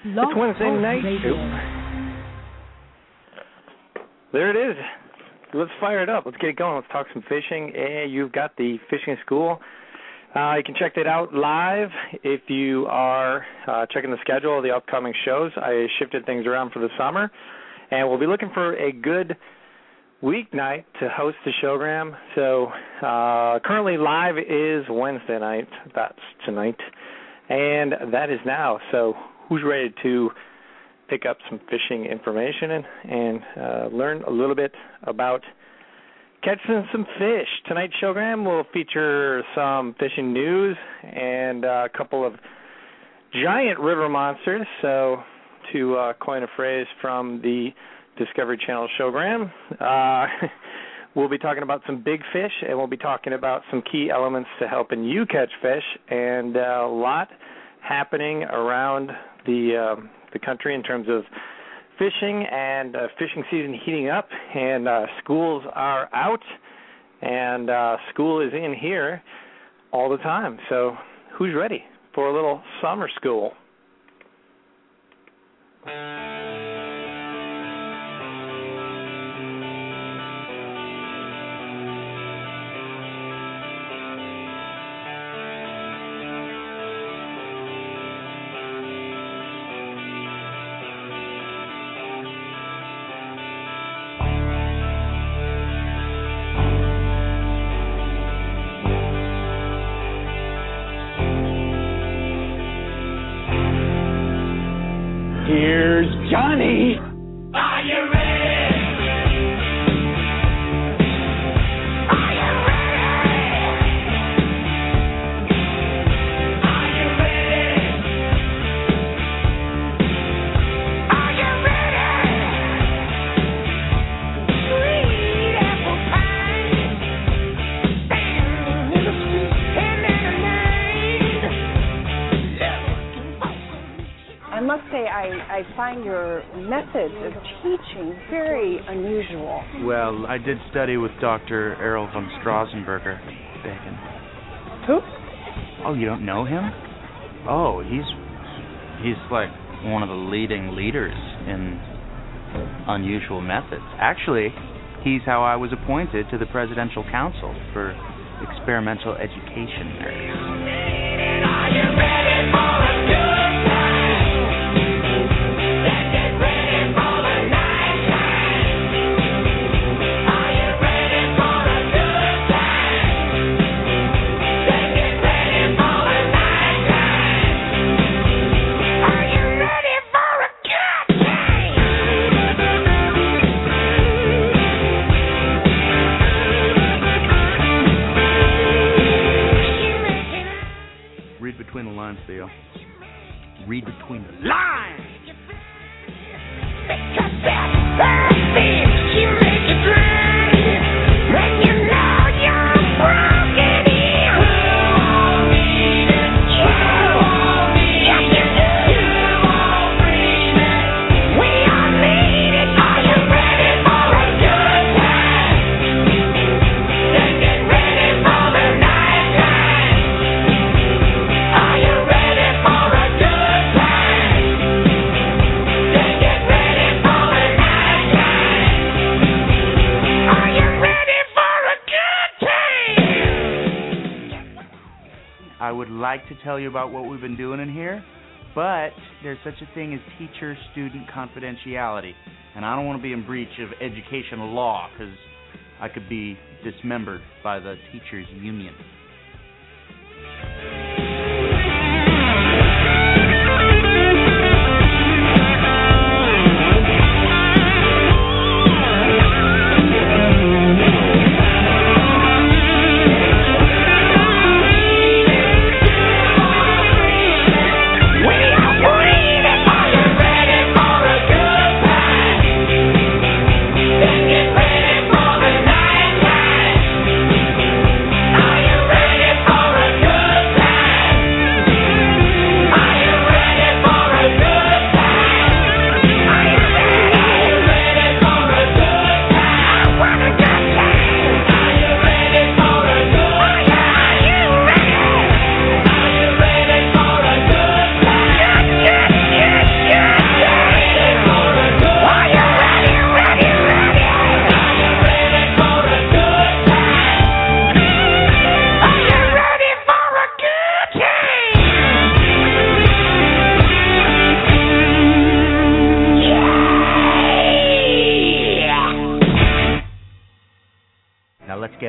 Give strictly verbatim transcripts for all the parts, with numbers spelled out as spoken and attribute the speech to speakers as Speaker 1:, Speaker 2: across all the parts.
Speaker 1: It's Wednesday night. There it is. Let's fire it up. Let's get it going. Let's talk some fishing. And you've got the Fishing School. Uh, you can check that out live if you are uh, checking the schedule of the upcoming shows. I shifted things around for the summer, and we'll be looking for a good weeknight to host the showgram. So uh, currently live is Wednesday night. That's tonight, and that is now. So who's ready to pick up some fishing information and, and uh, learn a little bit about catching some fish? Tonight's showgram will feature some fishing news and uh, a couple of giant river monsters. So to uh, coin a phrase from the Discovery Channel showgram, uh, we'll be talking about some big fish, and we'll be talking about some key elements to helping you catch fish, and uh, a lot happening around the uh, the country in terms of fishing, and uh, fishing season heating up, and uh, schools are out, and uh, school is in here all the time. So who's ready for a little summer school?
Speaker 2: Here's Johnny.
Speaker 3: Are you ready? Are you ready? Are you ready? Are you ready? Sweet apple pie, down in the street and
Speaker 4: I must say, I, I find your methods of teaching very unusual.
Speaker 5: Well, I did study with Doctor Errol von Strassenberger. Bacon.
Speaker 4: Who?
Speaker 5: Oh, you don't know him? Oh, he's he's like one of the leading leaders in unusual methods. Actually, he's how I was appointed to the Presidential Council for Experimental Education Nerds.
Speaker 3: Are you ready for a good time?
Speaker 5: Between the lines, Theo. Read between the
Speaker 3: lines. Because that thing you make it right when you know you're broken in. Who won't need it? You won't need it. Yes, you do. You won't breathe it. We all need it. Are you ready for a good time? Then get ready for the night time. Are you ready for a good time? Then get ready for the night time. Are you ready for a good time?
Speaker 5: I would like to tell you about what we've been doing in here, but there's such a thing as teacher-student confidentiality, and I don't want to be in breach of educational law because I could be dismembered by the teachers' union.
Speaker 3: Are you ready?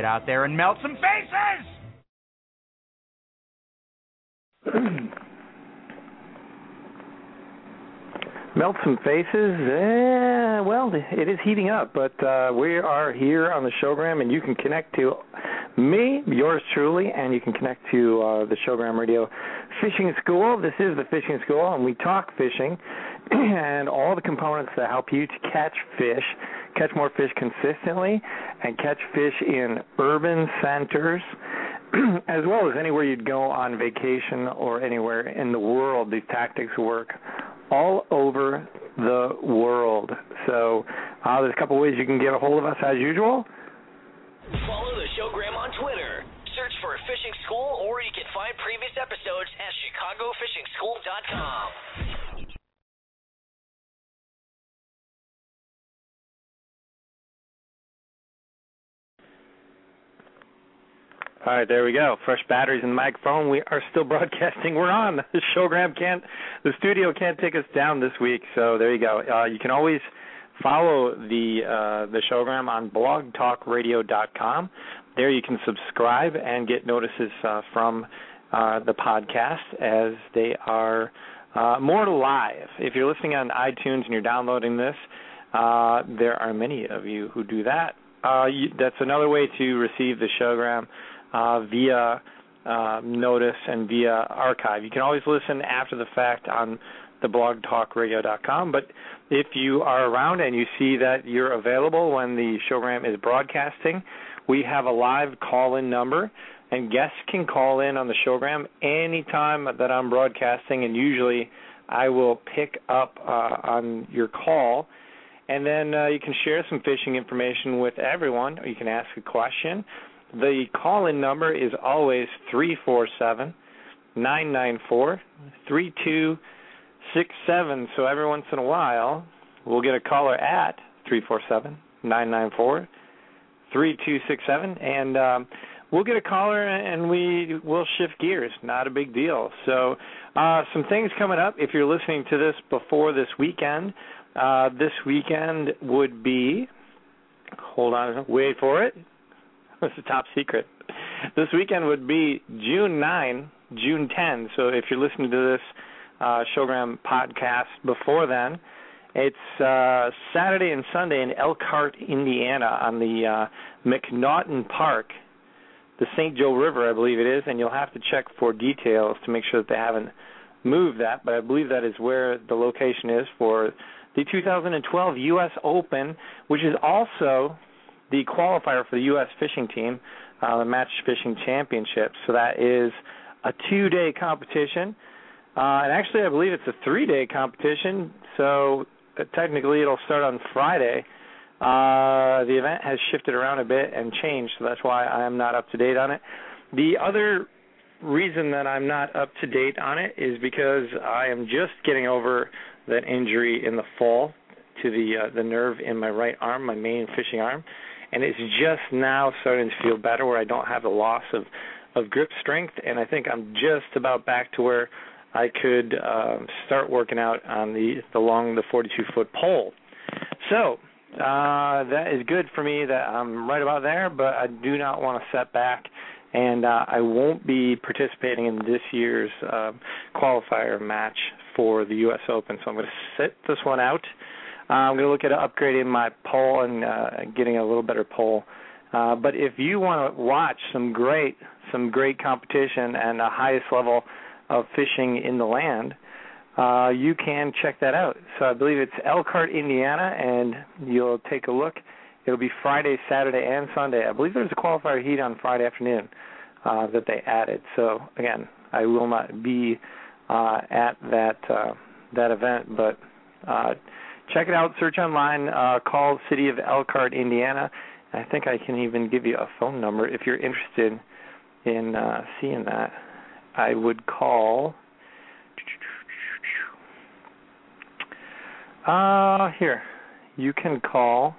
Speaker 5: out there and melt some faces!
Speaker 1: Melt some faces? Eh, well, it is heating up, but uh, we are here on the Showgram, and you can connect to me, yours truly, and you can connect to uh, the Showgram Radio Fishing School. This is the Fishing School, and we talk fishing and all the components that help you to catch fish, catch more fish consistently, and catch fish in urban centers, as well as anywhere you'd go on vacation or anywhere in the world. These tactics work all over the world. So uh, there's a couple ways you can get a hold of us as usual.
Speaker 6: Follow the Showgram on Twitter. Search for Fishing School, or you can find previous episodes at chicago fishing school dot com.
Speaker 1: All right, there we go. Fresh batteries in the microphone. We are still broadcasting. We're on. The Showgram can't, the studio can't take us down this week. So there you go. Uh, you can always follow the uh, the Showgram on blog talk radio dot com. There you can subscribe and get notices uh, from uh, the podcast as they are uh, more live. If you're listening on iTunes and you're downloading this, uh, there are many of you who do that. Uh, you, that's another way to receive the Showgram uh, via uh, notice and via archive. You can always listen after the fact on the blog talk radio dot com, but if you are around and you see that you're available when the Showgram is broadcasting, we have a live call-in number, and guests can call in on the Showgram anytime that I'm broadcasting, and usually I will pick up uh, on your call, and then uh, you can share some fishing information with everyone, or you can ask a question. The call-in number is always three four seven, nine nine four, three two six seven, so every once in a while we'll get a caller at three four seven, nine nine four, three two six seven, and um, we'll get a caller and we will shift gears. Not a big deal. So uh, some things coming up. If you're listening to this before this weekend, uh, this weekend would be, hold on, wait for it. It's a top secret. This weekend would be June ninth, June tenth. So if you're listening to this uh, Showgram podcast before then, it's uh, Saturday and Sunday in Elkhart, Indiana, on the uh, McNaughton Park, the Saint Joe River, I believe it is, and you'll have to check for details to make sure that they haven't moved that, but I believe that is where the location is for the two thousand twelve U S Open, which is also the qualifier for the U S fishing team, uh, the Match Fishing Championship. So that is a two-day competition, uh, and actually I believe it's a three-day competition, so technically it'll start on Friday. Uh, the event has shifted around a bit and changed, so that's why I am not up to date on it. The other reason that I'm not up to date on it is because I am just getting over that injury in the fall to the uh, the nerve in my right arm, my main fishing arm, and it's just now starting to feel better where I don't have the loss of, of grip strength, and I think I'm just about back to where I could uh, start working out on the along the forty-two foot pole. So uh, that is good for me that I'm right about there, but I do not want to set back, and uh, I won't be participating in this year's uh, qualifier match for the U S Open, so I'm going to sit this one out. Uh, I'm going to look at upgrading my pole and uh, getting a little better pole. Uh, but if you want to watch some great, some great competition and the highest level of fishing in the land, uh, you can check that out. So I believe it's Elkhart, Indiana, and you'll take a look. It'll be Friday, Saturday, and Sunday. I believe there's a qualifier heat on Friday afternoon uh, that they added. So again, I will not be uh, at that uh, that event, but uh, check it out. Search online. Uh, call City of Elkhart, Indiana. I think I can even give you a phone number if you're interested in uh, seeing that. I would call. Uh, here, you can call.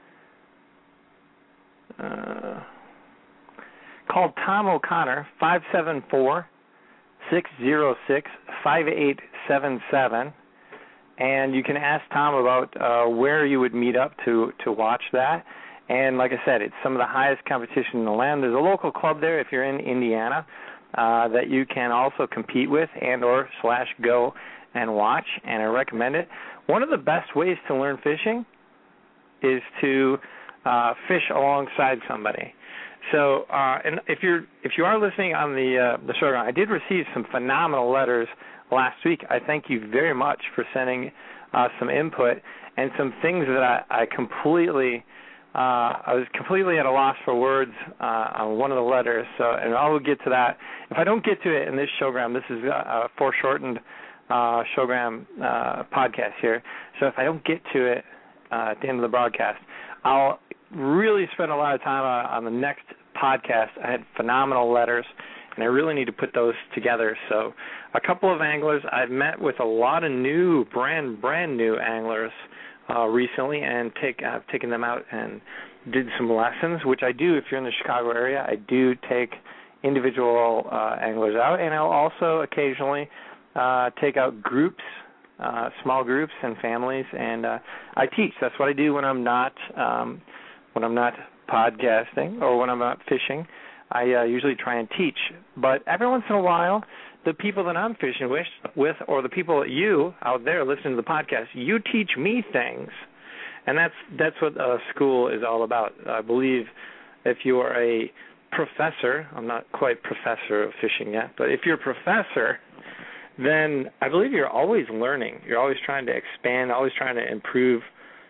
Speaker 1: Uh, call Tom O'Connor, five seven four, six zero six, five eight seven seven, and you can ask Tom about uh, where you would meet up to, to watch that. And like I said, it's some of the highest competition in the land. There's a local club there if you're in Indiana uh, that you can also compete with and or slash go and watch, and I recommend it. One of the best ways to learn fishing is to uh, fish alongside somebody. So, uh, and if you're if you are listening on the uh, the show, I did receive some phenomenal letters last week. I thank you very much for sending uh, some input and some things that I, I completely uh, I was completely at a loss for words uh, on one of the letters. So, and I will get to that. If I don't get to it in this showgram, this is a foreshortened uh, showgram uh, podcast here. So, if I don't get to it uh, at the end of the broadcast, I'll really spend a lot of time on, on the next podcast. I had phenomenal letters, and I really need to put those together. So a couple of anglers, I've met with a lot of new, brand, brand new anglers uh, recently, and take, I've taken them out and did some lessons, which I do if you're in the Chicago area. I do take individual uh, anglers out, and I'll also occasionally uh, take out groups, uh, small groups and families, and uh, I teach. That's what I do when I'm not um, when I'm not podcasting or when I'm not fishing. I uh, usually try and teach. But every once in a while, the people that I'm fishing with, with or the people that you out there listening to the podcast, you teach me things. And that's that's what uh, school is all about. I believe if you are a professor, I'm not quite professor of fishing yet, but if you're a professor, then I believe you're always learning. You're always trying to expand, always trying to improve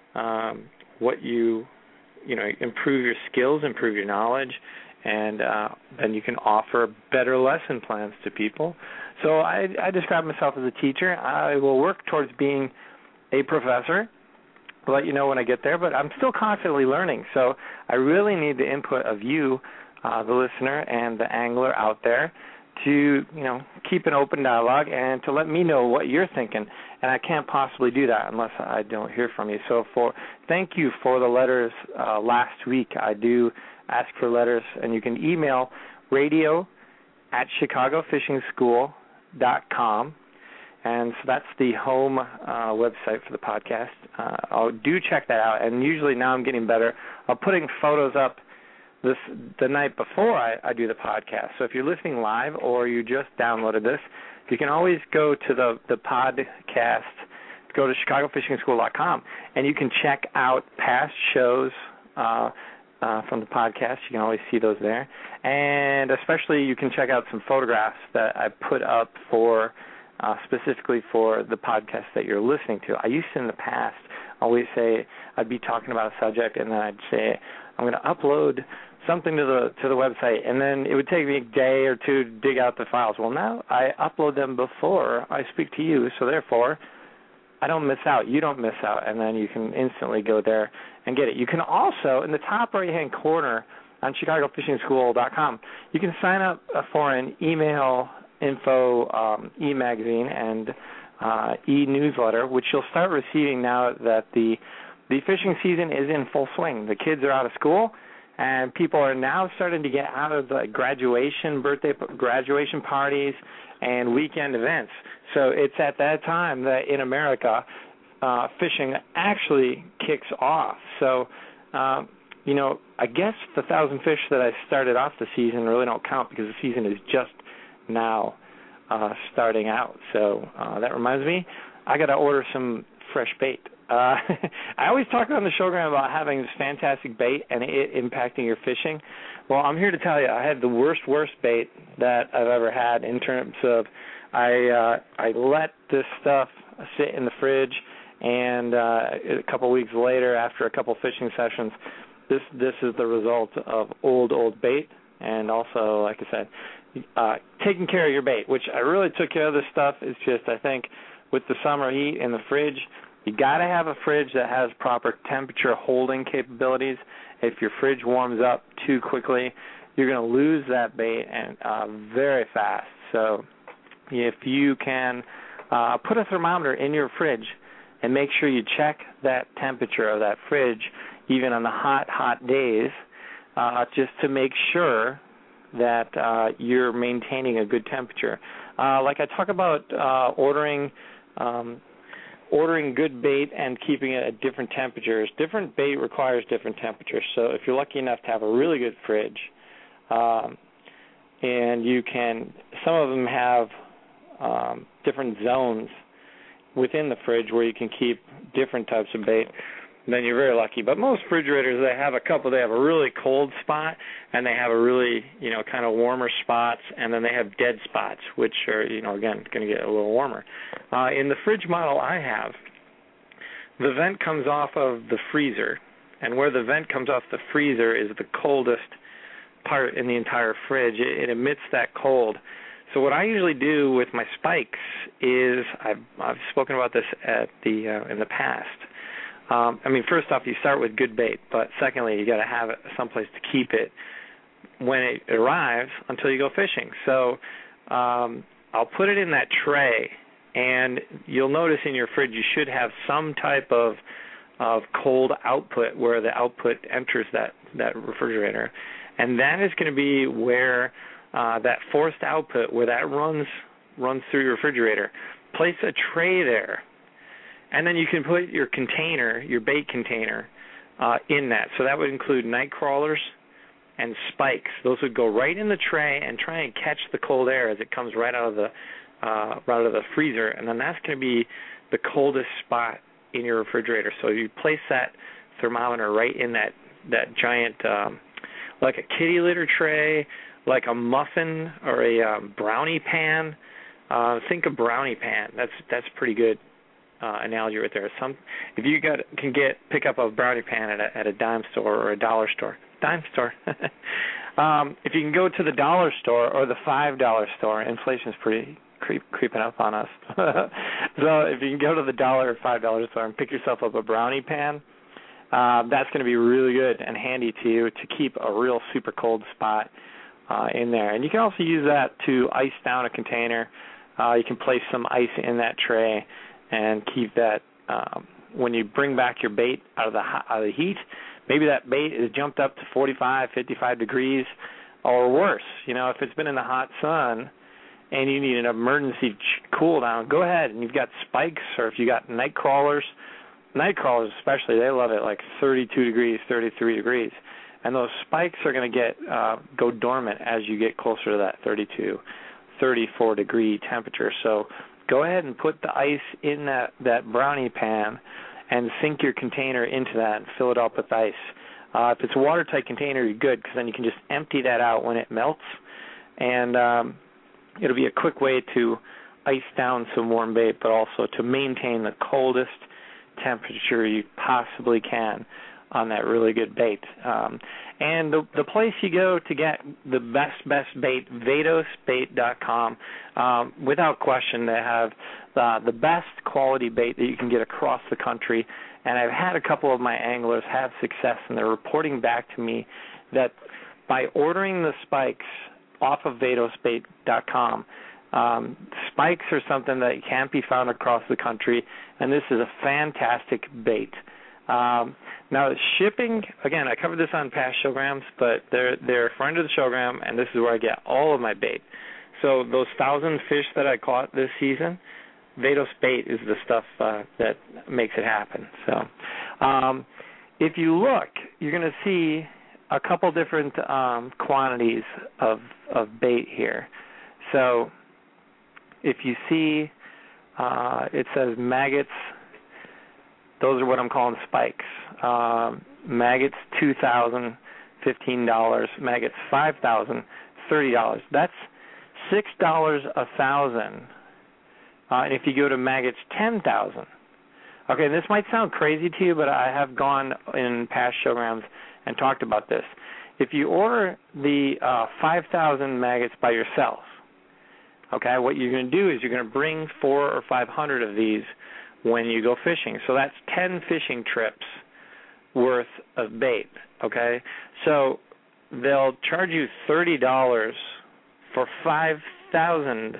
Speaker 1: um, what you, you know, improve your skills, improve your knowledge, and uh, then you can offer better lesson plans to people. So I, I describe myself as a teacher. I will work towards being a professor. I'll let you know when I get there, but I'm still constantly learning. So I really need the input of you, uh, the listener, and the angler out there to, you know, keep an open dialogue and to let me know what you're thinking. And I can't possibly do that unless I don't hear from you. So for thank you for the letters uh, last week. I do ask for letters, and you can email radio at chicago fishing school dot com. And so that's the home uh, website for the podcast. Uh, I'll do check that out. And usually now I'm getting better. I'm putting photos up this the night before I, I do the podcast. So if you're listening live or you just downloaded this, you can always go to the, the podcast, go to chicago fishing school dot com, and you can check out past shows uh, uh, from the podcast. You can always see those there. And especially you can check out some photographs that I put up for uh, specifically for the podcast that you're listening to. I used to in the past always say I'd be talking about a subject, and then I'd say I'm going to upload something to the to the website, and then it would take me a day or two to dig out the files. Well, now I upload them before I speak to you, so therefore I don't miss out. You don't miss out, and then you can instantly go there and get it. You can also, in the top right-hand corner on chicago fishing school dot com, you can sign up for an email info um, e-magazine and uh, e-newsletter, which you'll start receiving now that the the fishing season is in full swing. The kids are out of school, and people are now starting to get out of the graduation, birthday graduation parties, and weekend events. So it's at that time that in America, uh, fishing actually kicks off. So, um, you know, I guess the thousand fish that I started off the season really don't count because the season is just now uh, starting out. So uh, that reminds me, I got to order some fresh bait. Uh, I always talk on the showgram about having this fantastic bait and it impacting your fishing. Well, I'm here to tell you I had the worst, worst bait that I've ever had in terms of I uh, I let this stuff sit in the fridge, and uh, a couple weeks later, after a couple fishing sessions, this this is the result of old, old bait, and also, like I said, uh, taking care of your bait, which I really took care of this stuff. It's just, I think, with the summer heat in the fridge, you got to have a fridge that has proper temperature holding capabilities. If your fridge warms up too quickly, you're going to lose that bait and uh, very fast. So if you can uh, put a thermometer in your fridge and make sure you check that temperature of that fridge even on the hot, hot days, uh, just to make sure that uh, you're maintaining a good temperature. Uh, like I talk about uh, ordering um, ordering good bait and keeping it at different temperatures. Different bait requires different temperatures. So if you're lucky enough to have a really good fridge, um, and you can, some of them have um, different zones within the fridge where you can keep different types of bait, then you're very lucky. But most refrigerators, they have a couple. They have a really cold spot, and they have a really, you know, kind of warmer spots, and then they have dead spots, which are, you know, again, going to get a little warmer. Uh, in the fridge model I have, the vent comes off of the freezer, and where the vent comes off the freezer is the coldest part in the entire fridge. It, it emits that cold. So what I usually do with my spikes is, I've, I've spoken about this at the uh, in the past. Um, I mean, first off, you start with good bait, but secondly, you got to have it someplace to keep it when it arrives until you go fishing. So um, I'll put it in that tray, and you'll notice in your fridge you should have some type of of cold output where the output enters that, that refrigerator, and that is going to be where uh, that forced output, where that runs runs through your refrigerator. Place a tray there. And then you can put your container, your bait container, uh, in that. So that would include night crawlers and spikes. Those would go right in the tray and try and catch the cold air as it comes right out of the uh, right out of the freezer. And then that's going to be the coldest spot in your refrigerator. So you place that thermometer right in that that giant, um, like a kitty litter tray, like a muffin or a um, brownie pan. Uh, think a brownie pan. That's that's pretty good. Uh, analogy right there. Some, if you got can get pick up a brownie pan at a, at a dime store or a dollar store, dime store. um, if you can go to the dollar store or the five dollar store, inflation's pretty creep, creeping up on us. So if you can go to the dollar or five dollar store and pick yourself up a brownie pan, uh, that's going to be really good and handy to you to keep a real super cold spot uh, in there. And you can also use that to ice down a container. Uh, you can place some ice in that tray and keep that, um, when you bring back your bait out of the out of the heat, maybe that bait is jumped up to forty-five, fifty-five degrees or worse. You know, if it's been in the hot sun and you need an emergency cool down, go ahead and you've got spikes, or if you got night crawlers, night crawlers especially, they love it like thirty-two degrees, thirty-three degrees. And those spikes are going to get uh, go dormant as you get closer to that thirty-two, thirty-four degree temperature. So go ahead and put the ice in that, that brownie pan and sink your container into that and fill it up with ice. Uh, if it's a watertight container, you're good, because then you can just empty that out when it melts, and um, it'll be a quick way to ice down some warm bait, but also to maintain the coldest temperature you possibly can on that really good bait. Um, and the, the place you go to get the best, best bait, vados bait dot com. Um, without question, they have the, the best quality bait that you can get across the country. And I've had a couple of my anglers have success, and they're reporting back to me that by ordering the spikes off of vados bait dot com, um, spikes are something that can't be found across the country, and this is a fantastic bait. Um, now, shipping, again, I covered this on past showgrams, but they're, they're a friend of the showgram, and this is where I get all of my bait. So those thousand fish that I caught this season, Vados Bait is the stuff uh, that makes it happen. So um, if you look, you're going to see a couple different um, quantities of, of bait here. So if you see, uh, it says maggots. Those are what I'm calling spikes. Um, maggots, two thousand dollars, fifteen dollars. Maggots, five thousand dollars, thirty dollars. That's six dollars a thousand. Uh, and if you go to maggots, ten thousand dollars. Okay, this might sound crazy to you, but I have gone in past showgrams and talked about this. If you order the uh, five thousand maggots by yourself, okay, what you're going to do is you're going to bring four or five hundred of these when you go fishing. So that's ten fishing trips worth of bait, okay? So they'll charge you thirty dollars for five thousand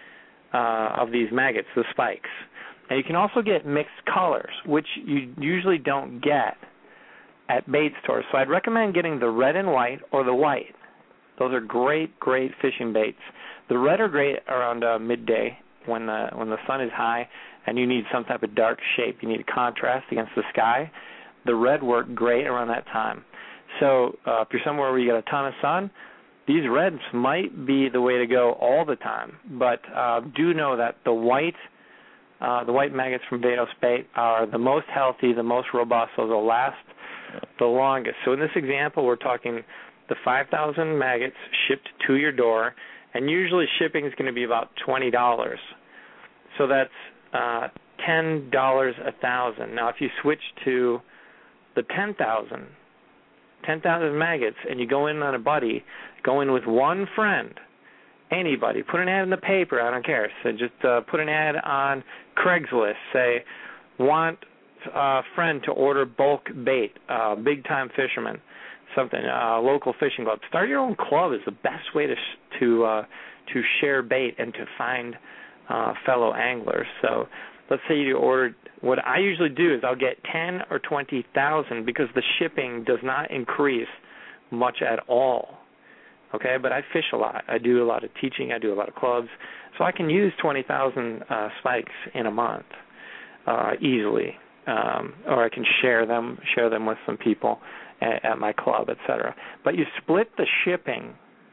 Speaker 1: uh, of these maggots, the spikes. And you can also get mixed colors, which you usually don't get at bait stores. So I'd recommend getting the red and white or the white. Those are great, great fishing baits. The red are great around uh, midday when the when the sun is high, and you need some type of dark shape, you need a contrast against the sky, the red work great around that time. So uh, if you're somewhere where you got a ton of sun, these reds might be the way to go all the time. But uh, do know that the white uh, the white maggots from Vados bait are the most healthy, the most robust, so they'll last the longest. So in this example, we're talking the five thousand maggots shipped to your door, and usually shipping is going to be about twenty dollars. So that's uh, ten dollars a thousand. Now, if you switch to the ten thousand, ten thousand maggots, and you go in on a buddy, go in with one friend, anybody, put an ad in the paper, I don't care. So just uh, put an ad on Craigslist, say, want a friend to order bulk bait, uh, big-time fisherman, something, uh, local fishing club. Start your own club is the best way to to uh, to share bait and to find uh, fellow anglers. So let's say you ordered, what I usually do is I'll get ten or twenty thousand because the shipping does not increase much at all. Okay, but I fish a lot. I do a lot of teaching. I do a lot of clubs. So I can use twenty thousand uh, spikes in a month uh, easily. Um, or I can share them, share them with some people at, at my club, et cetera. But you split the shipping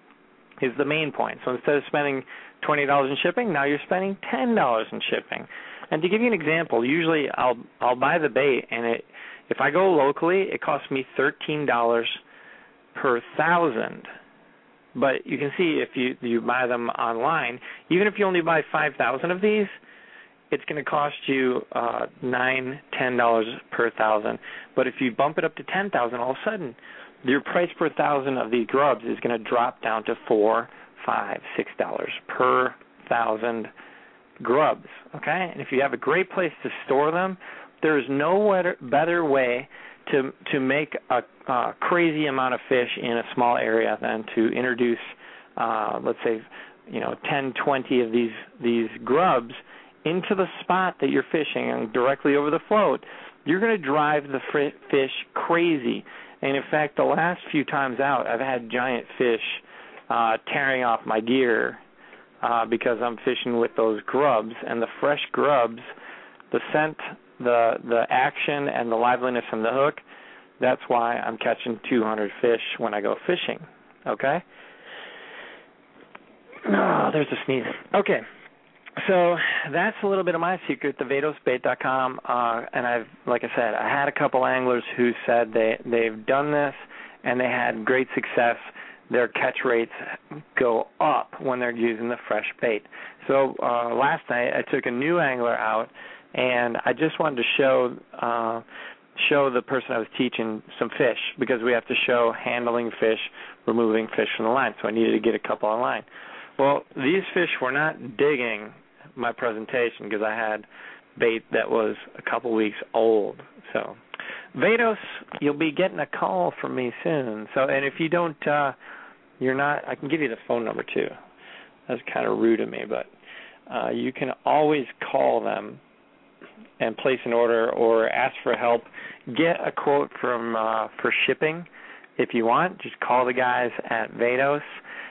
Speaker 1: is the main point. So instead of spending twenty dollars in shipping, now you're spending ten dollars in shipping. And to give you an example, usually I'll I'll buy the bait, and it if I go locally, it costs me thirteen dollars per thousand. But you can see if you you buy them online, even if you only buy five thousand of these, it's going to cost you uh, nine, ten dollars per thousand. But if you bump it up to ten thousand, all of a sudden, your price per thousand of these grubs is going to drop down to four, five, six dollars per thousand grubs. Okay, and if you have a great place to store them, there is no better way to to make a, a crazy amount of fish in a small area than to introduce, uh, let's say, you know, ten, twenty of these these grubs into the spot that you're fishing and directly over the float. You're going to drive the fr- fish crazy. And in fact, the last few times out, I've had giant fish uh, tearing off my gear uh, because I'm fishing with those grubs. And the fresh grubs, the scent, the the action, and the liveliness from the hook, that's why I'm catching two hundred fish when I go fishing. Okay? Oh, there's a sneeze. Okay. So that's a little bit of my secret, the vados bait dot com, uh, and I've, like I said, I had a couple anglers who said they, they've done this and they had great success. Their catch rates go up when they're using the fresh bait. So uh, last night I took a new angler out, and I just wanted to show uh, show the person I was teaching some fish, because we have to show handling fish, removing fish from the line, so I needed to get a couple online. Well, these fish were not digging my presentation because I had bait that was a couple weeks old. So, Vados, you'll be getting a call from me soon. So, and if you don't, uh, you're not, I can give you the phone number too. That's kind of rude of me, but uh, you can always call them and place an order or ask for help. Get a quote from uh, for shipping if you want. Just call the guys at Vados.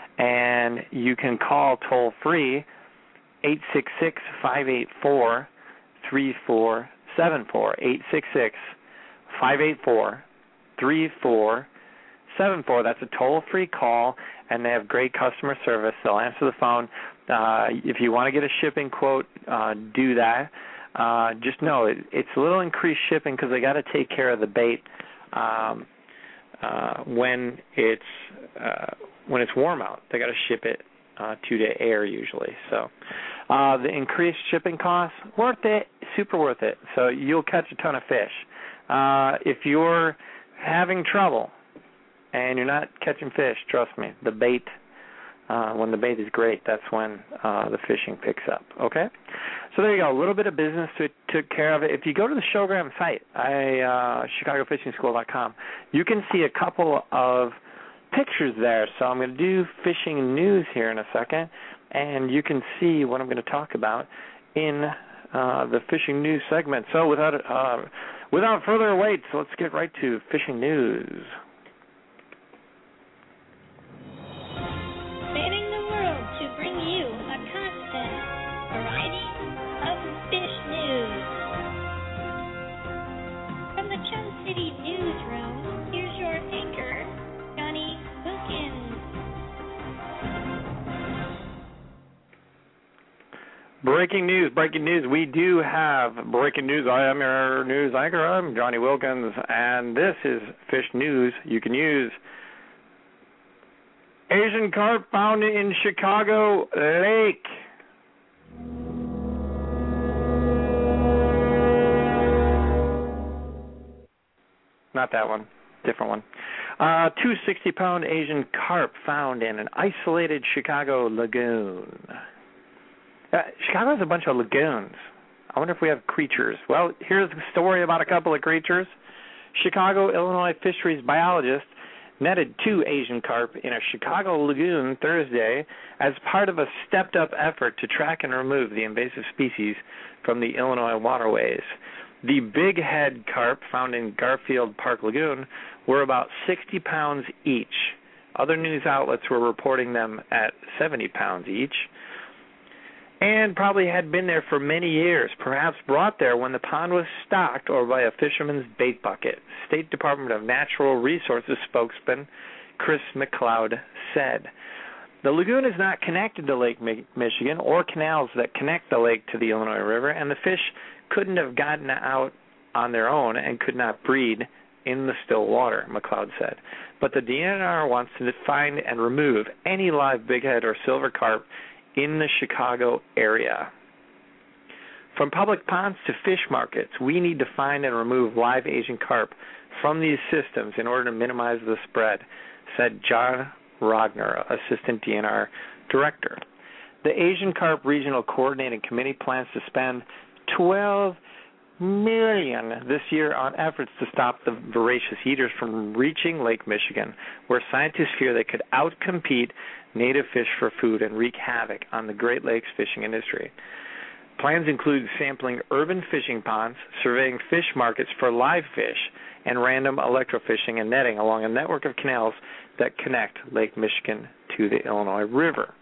Speaker 1: And you can call toll-free eight six six, five eight four, three four seven four, eight six six, five eight four, three four seven four. That's a toll-free call, and they have great customer service. They'll answer the phone. Uh, if you want to get a shipping quote, uh, do that. Uh, just know it, it's a little increased shipping because they got to take care of the bait um, uh, when it's uh, when it's warm out. They got to ship it uh, to the air usually. So uh, the increased shipping costs, worth it, super worth it. So you'll catch a ton of fish. Uh, if you're having trouble and you're not catching fish, trust me, the bait, uh, when the bait is great, that's when uh, the fishing picks up. Okay? So there you go, a little bit of business to took care of it. If you go to the Showgram site, I, uh, Chicago Fishing School dot com, you can see a couple of pictures there. So I'm going to do fishing news here in a second, and you can see what I'm going to talk about in uh, the fishing news segment. So without uh, without further wait, so let's get right to fishing news.
Speaker 7: Spanning the world to bring you a constant variety of fish news.
Speaker 1: breaking news, breaking news. We do have breaking news. I am your news anchor. I'm Johnny Wilkins, and this is Fish News you can use. Asian carp found in Chicago Lake. Not that one. Different one. Uh, two sixty-pound Asian carp found in an isolated Chicago lagoon. Uh, Chicago has a bunch of lagoons. I wonder if we have creatures. Well, here's a story about a couple of creatures. Chicago, Illinois fisheries biologist netted two Asian carp in a Chicago lagoon Thursday as part of a stepped-up effort to track and remove the invasive species from the Illinois waterways. The big head carp found in Garfield Park Lagoon were about sixty pounds each. Other news outlets were reporting them at seventy pounds each, and probably had been there for many years, perhaps brought there when the pond was stocked or by a fisherman's bait bucket. State Department of Natural Resources spokesman Chris McLeod said. The lagoon is not connected to Lake Mi- Michigan or canals that connect the lake to the Illinois River, and the fish couldn't have gotten out on their own and could not breed in the still water, McLeod said. But the D N R wants to find and remove any live bighead or silver carp in the Chicago area. From public ponds to fish markets, we need to find and remove live Asian carp from these systems in order to minimize the spread, said John Rogner, Assistant D N R Director. The Asian Carp Regional Coordinating Committee plans to spend twelve million dollars this year on efforts to stop the voracious eaters from reaching Lake Michigan, where scientists fear they could outcompete native fish for food and wreak havoc on the Great Lakes fishing industry. Plans include sampling urban fishing ponds, surveying fish markets for live fish, and random electrofishing and netting along a network of canals that connect Lake Michigan to the Illinois River.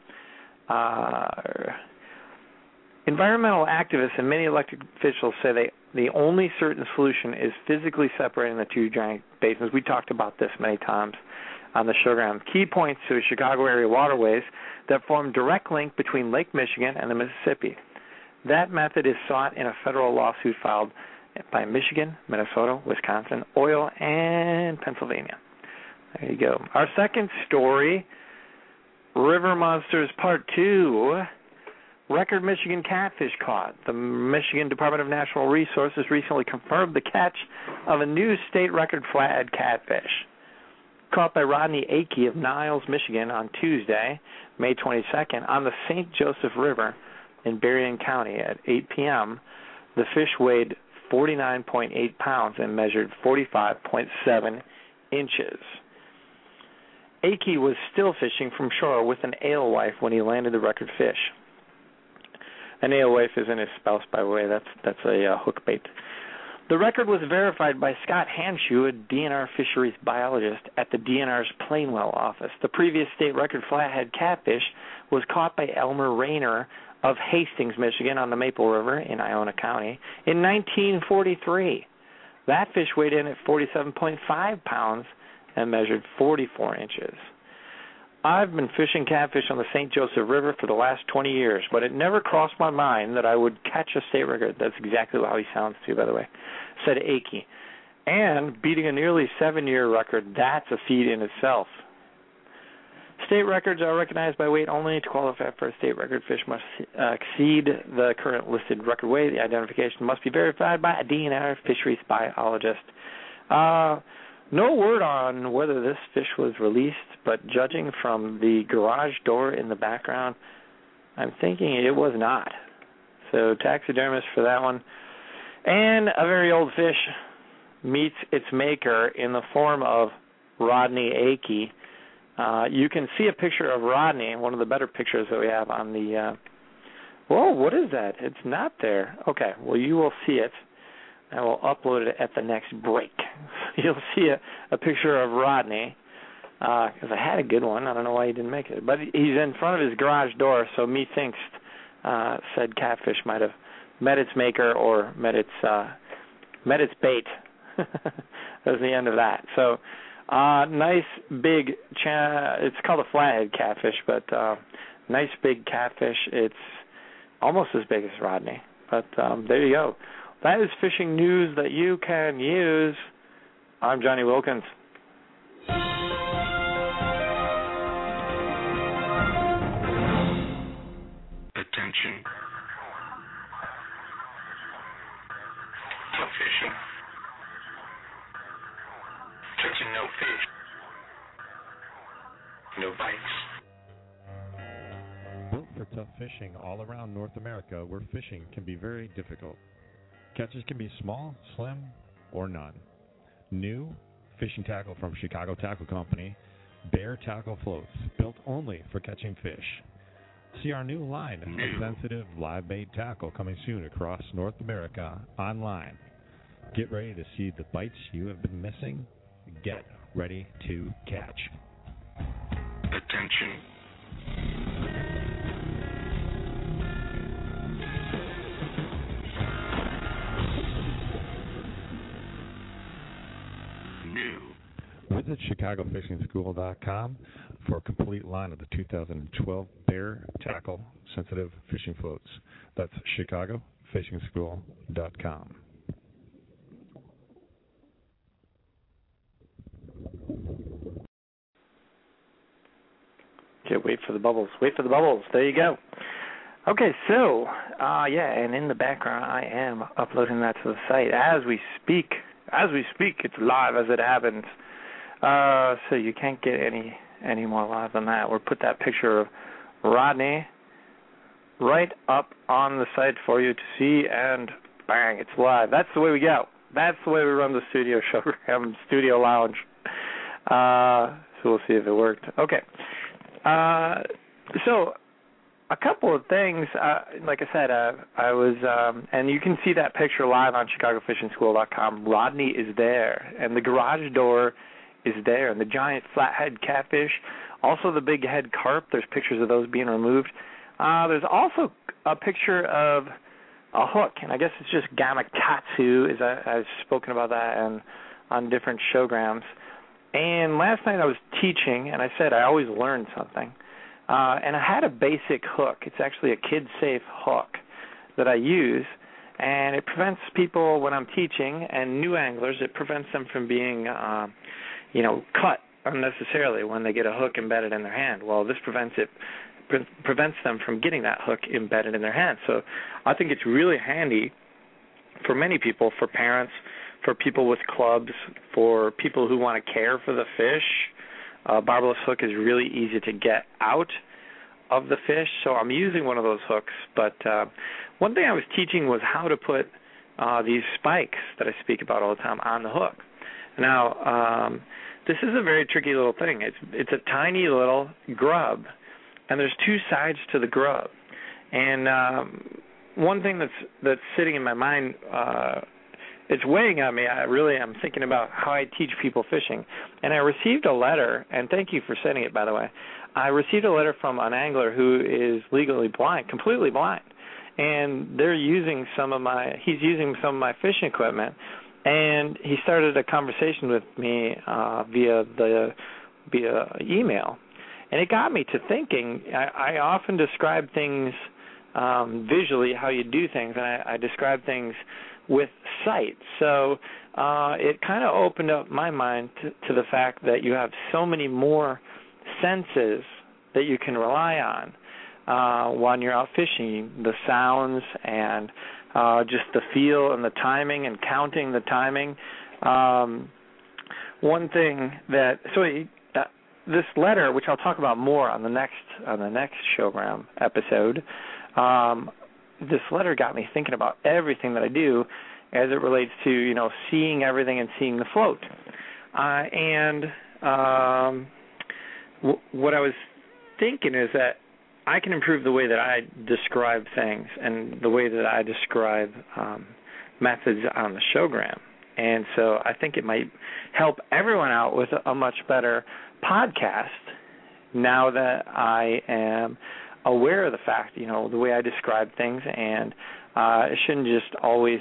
Speaker 1: Uh, environmental activists and many elected officials say they, the only certain solution is physically separating the two giant basins. We talked about this many times on the showground. Key points to Chicago area waterways that form direct link between Lake Michigan and the Mississippi. That method is sought in a federal lawsuit filed by Michigan, Minnesota, Wisconsin, Oil, and Pennsylvania. There you go. Our second story, River Monsters Part two, record Michigan catfish caught. The Michigan Department of Natural Resources recently confirmed the catch of a new state record flathead catfish. Caught by Rodney Akey of Niles, Michigan on Tuesday, May twenty-second, on the Saint Joseph River in Berrien County at eight p.m., the fish weighed forty-nine point eight pounds and measured forty-five point seven inches. Akey was still fishing from shore with an alewife when he landed the record fish. An alewife isn't his spouse, by the way. That's that's a uh, hook bait. The record was verified by Scott Hanshew, a D N R fisheries biologist at the D N R's Plainwell office. The previous state record flathead catfish was caught by Elmer Rayner of Hastings, Michigan, on the Maple River in Iona County in nineteen forty-three. That fish weighed in at forty-seven point five pounds and measured forty-four inches. I've been fishing catfish on the Saint Joseph River for the last twenty years, but it never crossed my mind that I would catch a state record. That's exactly how he sounds, too, by the way, said Akey. And beating a nearly seven-year record, that's a feat in itself. State records are recognized by weight only. To qualify for a state record, fish must uh, exceed the current listed record weight. The identification must be verified by a D N R fisheries biologist. Uh, no word on whether this fish was released, but judging from the garage door in the background, I'm thinking it was not. So taxidermist for that one. And a very old fish meets its maker in the form of Rodney Akey. Uh, you can see a picture of Rodney, one of the better pictures that we have on the... Uh, whoa, what is that? It's not there. Okay, well, you will see it. I will upload it at the next break. You'll see a, a picture of Rodney, because uh, I had a good one. I don't know why he didn't make it. But he's in front of his garage door, so methinks uh, said catfish might have met its maker or met its uh, met its bait. That was the end of that. So, uh, nice big, cha- it's called a flathead catfish, but uh, nice big catfish. It's almost as big as Rodney. But um, there you go. That is fishing news that you can use. I'm Johnny Wilkins.
Speaker 7: Attention. No fishing. Catching no fish. No bites.
Speaker 8: Built for tough fishing all around North America, where fishing can be very difficult. Catches can be small, slim, or none. New fishing tackle from Chicago Tackle Company, Bear Tackle Floats, built only for catching fish. See our new line of sensitive live bait tackle coming soon across North America online. Get ready to see the bites you have been missing. Get ready to catch.
Speaker 7: Attention. New.
Speaker 8: Visit Chicago Fishing School dot com for a complete line of the two thousand twelve Bear Tackle Sensitive Fishing Floats. That's Chicago Fishing School dot com.
Speaker 1: Okay, wait for the bubbles. Wait for the bubbles. There you go. Okay, so, uh, yeah, and in the background, I am uploading that to the site as we speak. As we speak, it's live as it happens. Uh, so you can't get any any more live than that. We'll put that picture of Rodney right up on the site for you to see, and bang, it's live. That's the way we go. That's the way we run the studio show, studio lounge. Uh, so we'll see if it worked. Okay. Uh, so a couple of things. Uh, like I said, uh, I was, um, and you can see that picture live on Chicago Fishing School dot com. Rodney is there, and the garage door is there, and the giant flathead catfish, also the big head carp. There's pictures of those being removed. Uh, there's also a picture of a hook, and I guess it's just Gamakatsu, as I, I've spoken about that and on different showgrams. And last night I was teaching, and I said I always learn something. Uh, and I had a basic hook. It's actually a kid-safe hook that I use, and it prevents people, when I'm teaching, and new anglers, it prevents them from being, uh, you know, cut unnecessarily when they get a hook embedded in their hand. Well, this prevents it, pre- prevents them from getting that hook embedded in their hand. So I think it's really handy for many people, for parents, for people with clubs, for people who want to care for the fish. Uh, barbless hook is really easy to get out of the fish, so I'm using one of those hooks. But uh, one thing I was teaching was how to put uh, these spikes that I speak about all the time on the hook. Now, um, this is a very tricky little thing. It's it's a tiny little grub, and there's two sides to the grub. And um, one thing that's that's sitting in my mind, uh, it's weighing on me. I really am thinking about how I teach people fishing. And I received a letter, and thank you for sending it, by the way. I received a letter from an angler who is legally blind, completely blind. And they're using some of my, he's using some of my fishing equipment. And he started a conversation with me uh, via the via email. And it got me to thinking. I, I often describe things um, visually, how you do things, and I, I describe things with sight. So uh, it kind of opened up my mind to, to the fact that you have so many more senses that you can rely on uh, when you're out fishing, the sounds and uh, just the feel and the timing and counting the timing. Um, one thing that, so uh, this letter, which I'll talk about more on the next on the next showgram episode, um, this letter got me thinking about everything that I do as it relates to, you know, seeing everything and seeing the float. Uh, and um, w- what I was thinking is that I can improve the way that I describe things and the way that I describe um, methods on the showgram. And so I think it might help everyone out with a much better podcast now that I am aware of the fact, you know, the way I describe things, and uh, I shouldn't just always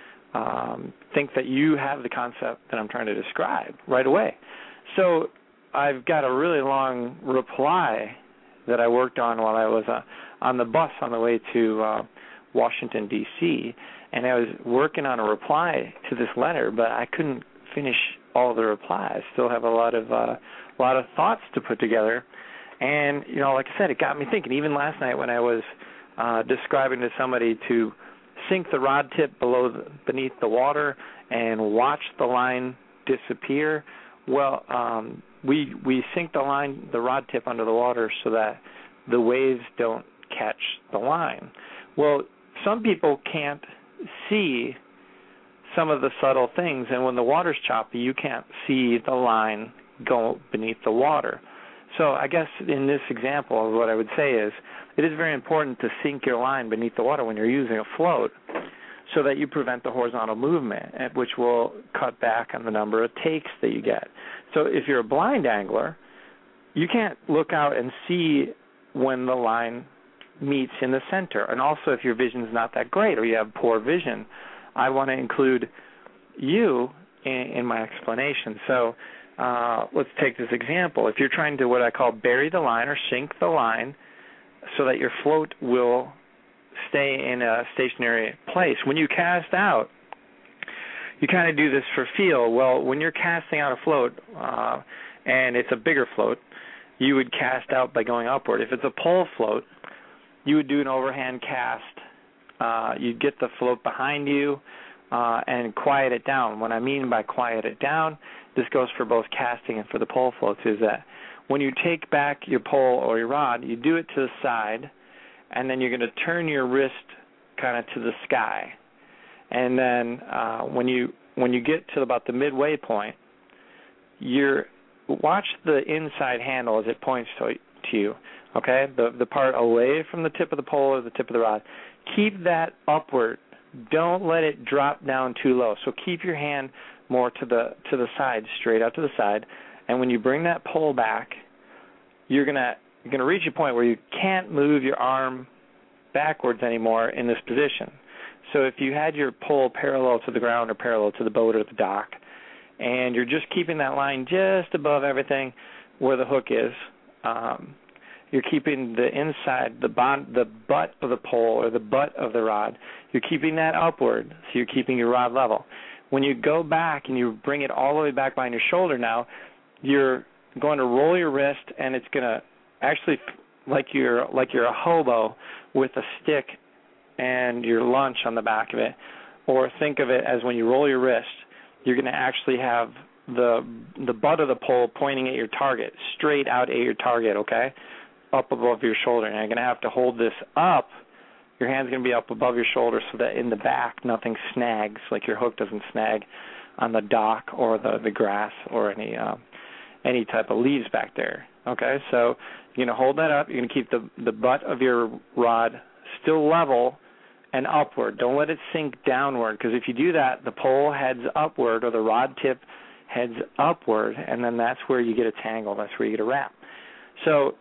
Speaker 1: um, think that you have the concept that I'm trying to describe right away. So I've got a really long reply that I worked on while I was uh, on the bus on the way to uh, Washington, D C, and I was working on a reply to this letter, but I couldn't finish all the replies. Still have a lot of uh, a lot of thoughts to put together. And, you know, like I said, it got me thinking. Even last night when I was uh, describing to somebody to sink the rod tip below the, beneath the water and watch the line disappear, well, um, we we sink the line, the rod tip under the water so that the waves don't catch the line. Well, some people can't see some of the subtle things, and when the water's choppy, you can't see the line go beneath the water. So I guess in this example, what I would say is it is very important to sink your line beneath the water when you're using a float so that you prevent the horizontal movement, which will cut back on the number of takes that you get. So if you're a blind angler, you can't look out and see when the line meets in the center. And also if your vision's not that great or you have poor vision, I want to include you in, in my explanation. So Uh, let's take this example. If you're trying to what I call bury the line or sink the line so that your float will stay in a stationary place, when you cast out, you kind of do this for feel. Well, when you're casting out a float uh, and it's a bigger float, you would cast out by going upward. If it's a pole float, you would do an overhand cast. Uh, you'd get the float behind you uh, and quiet it down. What I mean by quiet it down, this goes for both casting and for the pole floats, is that when you take back your pole or your rod, you do it to the side, and then you're going to turn your wrist kind of to the sky. And then uh, when you when you get to about the midway point, you're watch the inside handle as it points to, to you, okay? The the part away from the tip of the pole or the tip of the rod. Keep that upward. Don't let it drop down too low. So keep your hand more to the to the side, straight out to the side, and when you bring that pole back, you're gonna you're gonna reach a point where you can't move your arm backwards anymore in this position. So if you had your pole parallel to the ground or parallel to the boat or the dock, and you're just keeping that line just above everything where the hook is, um, you're keeping the inside, the bond, the butt of the pole or the butt of the rod, you're keeping that upward, so you're keeping your rod level. When you go back and you bring it all the way back behind your shoulder now, you're going to roll your wrist, and it's going to actually, like you're like you're a hobo with a stick and your lunch on the back of it, or think of it as when you roll your wrist, you're going to actually have the the butt of the pole pointing at your target, straight out at your target, okay, up above your shoulder. And you're going to have to hold this up. Your hand's going to be up above your shoulder so that in the back nothing snags, like your hook doesn't snag on the dock or the, the grass or any uh, any type of leaves back there. Okay, so you're going to hold that up. You're going to keep the, the butt of your rod still level and upward. Don't let it sink downward, because if you do that, the pole heads upward or the rod tip heads upward, and then that's where you get a tangle. That's where you get a wrap. So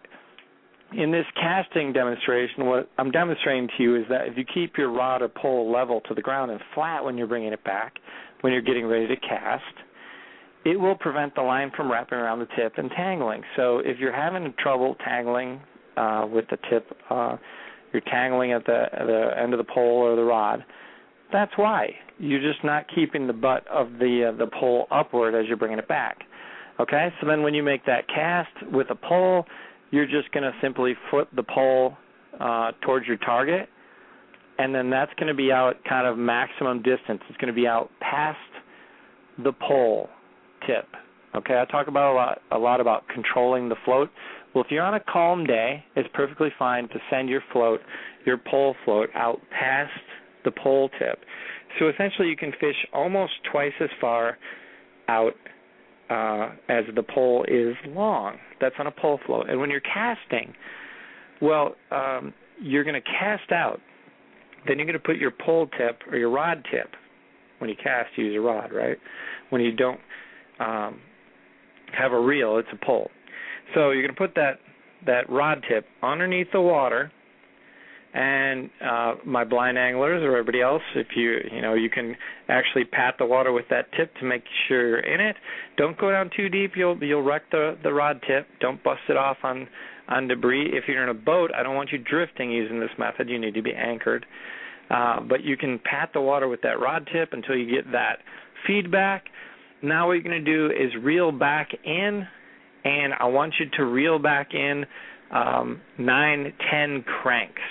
Speaker 1: in this casting demonstration, what I'm demonstrating to you is that if you keep your rod or pole level to the ground and flat when you're bringing it back, when you're getting ready to cast, it will prevent the line from wrapping around the tip and tangling. So if you're having trouble tangling uh, with the tip, uh, you're tangling at the, at the end of the pole or the rod, that's why. You're just not keeping the butt of the uh, the pole upward as you're bringing it back. Okay, so then when you make that cast with a pole, you're just going to simply flip the pole uh, towards your target, and then that's going to be out kind of maximum distance. It's going to be out past the pole tip. Okay, I talk about a lot, a lot about controlling the float. Well, if you're on a calm day, it's perfectly fine to send your float, your pole float, out past the pole tip. So essentially you can fish almost twice as far out Uh, as the pole is long. That's on a pole float. And when you're casting, well, um, you're going to cast out. Then you're going to put your pole tip or your rod tip. When you cast, you use a rod, right? When you don't um, have a reel, it's a pole. So you're going to put that, that rod tip underneath the water, And uh, my blind anglers or everybody else, if you you know you can actually pat the water with that tip to make sure you're in it. Don't go down too deep; you'll you'll wreck the the rod tip. Don't bust it off on on debris. If you're in a boat, I don't want you drifting using this method. You need to be anchored. Uh, but you can pat the water with that rod tip until you get that feedback. Now what you're going to do is reel back in, and I want you to reel back in um, nine, ten cranks.